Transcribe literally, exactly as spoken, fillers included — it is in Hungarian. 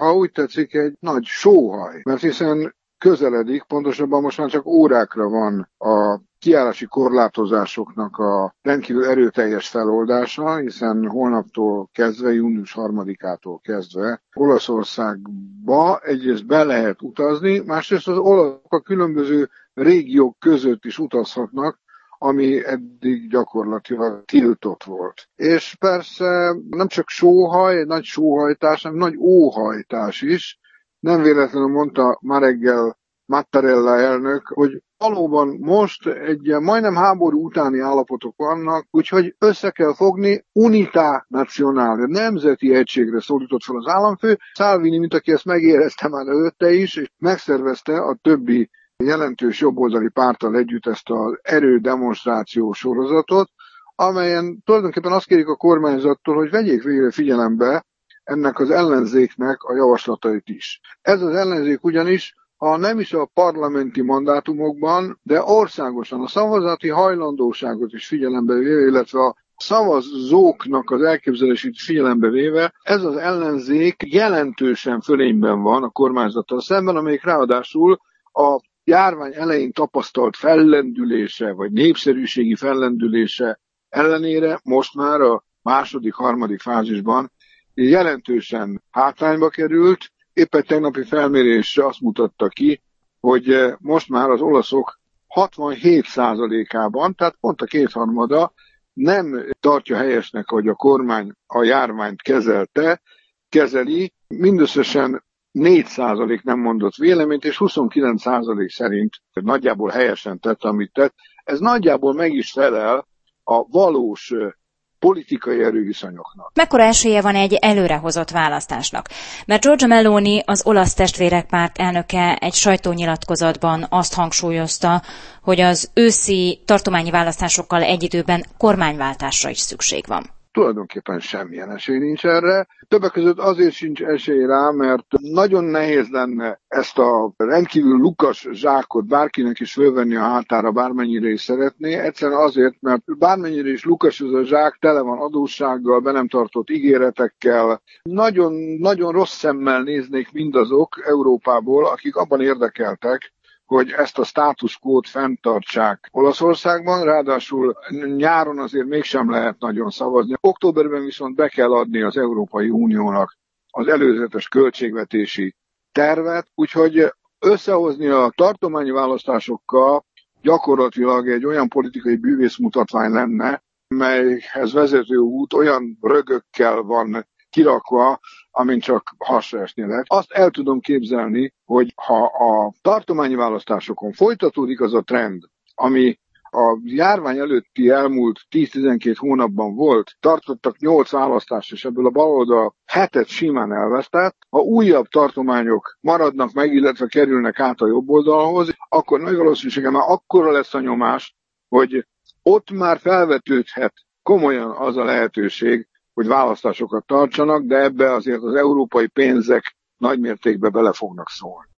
ha úgy tetszik, egy nagy sóhaj, mert hiszen közeledik, pontosabban most már csak órákra van a kijárási korlátozásoknak a rendkívül erőteljes feloldása, hiszen holnaptól kezdve, június harmadikától kezdve Olaszországba egyrészt be lehet utazni, másrészt az olaszok a különböző régiók között is utazhatnak, ami eddig gyakorlatilag tiltott volt. És persze nem csak sóhaj, egy nagy sóhajtás, hanem nagy óhajtás is. Nem véletlenül mondta ma reggel Mattarella elnök, hogy valóban most egy majdnem háború utáni állapotok vannak, úgyhogy össze kell fogni, unità nazionale, nemzeti egységre szólított fel az államfő. Salvini, mint aki ezt megérezte már előtte is, és megszervezte a többi jelentős jobboldali párttal együtt ezt az erődemonstráció sorozatot, amelyen tulajdonképpen azt kérik a kormányzattól, hogy vegyék végre figyelembe ennek az ellenzéknek a javaslatait is. Ez az ellenzék ugyanis, ha nem is a parlamenti mandátumokban, de országosan a szavazati hajlandóságot is figyelembe véve, illetve a szavazóknak az elképzelését figyelembe véve, ez az ellenzék jelentősen fölényben van a kormányzattal szemben, amelyik ráadásul a járvány elején tapasztalt fellendülése, vagy népszerűségi fellendülése ellenére most már a második, harmadik fázisban jelentősen hátrányba került. Épp egy tegnapi felmérés azt mutatta ki, hogy most már az olaszok hatvanhét százalékában, tehát pont a kétharmada nem tartja helyesnek, hogy a kormány a járványt kezelte, kezeli, mindösszesen négy százalék nem mondott véleményt, és huszonkilenc százalék szerint nagyjából helyesen tett, amit tett. Ez nagyjából meg is felel a valós politikai erőviszonyoknak. Mekkora esélye van egy előrehozott választásnak? Mert Giorgia Meloni, az olasz testvérekpárt elnöke egy sajtónyilatkozatban azt hangsúlyozta, hogy az őszi tartományi választásokkal egy időben kormányváltásra is szükség van. Tulajdonképpen semmilyen esély nincs erre. Többek között azért sincs esély rá, mert nagyon nehéz lenne ezt a rendkívül lukas zsákot bárkinek is fölvenni a hátára, bármennyire is szeretné. Egyszerűen azért, mert bármennyire is lukas ez a zsák, tele van adóssággal, be nem tartott ígéretekkel. Nagyon, nagyon rossz szemmel néznék mindazok Európából, akik abban érdekeltek, hogy ezt a status quót fenntartsák Olaszországban, ráadásul nyáron azért mégsem lehet nagyon szavazni. Októberben viszont be kell adni az Európai Uniónak az előzetes költségvetési tervet, úgyhogy összehozni a tartományi választásokkal gyakorlatilag egy olyan politikai bűvészmutatvány lenne, melyhez vezető út olyan rögökkel van kirakva, amin csak hasra esni lehet. Azt el tudom képzelni, hogy ha a tartományi választásokon folytatódik az a trend, ami a járvány előtti elmúlt tíz-tizenkét hónapban volt, tartottak nyolc választást, és ebből a baloldal hetet simán elvesztett, ha újabb tartományok maradnak meg, illetve kerülnek át a jobb oldalhoz, akkor nagy valószínűséggel már akkora lesz a nyomás, hogy ott már felvetődhet komolyan az a lehetőség, hogy választásokat tartsanak, de ebbe azért az európai pénzek nagymértékben bele fognak szólni.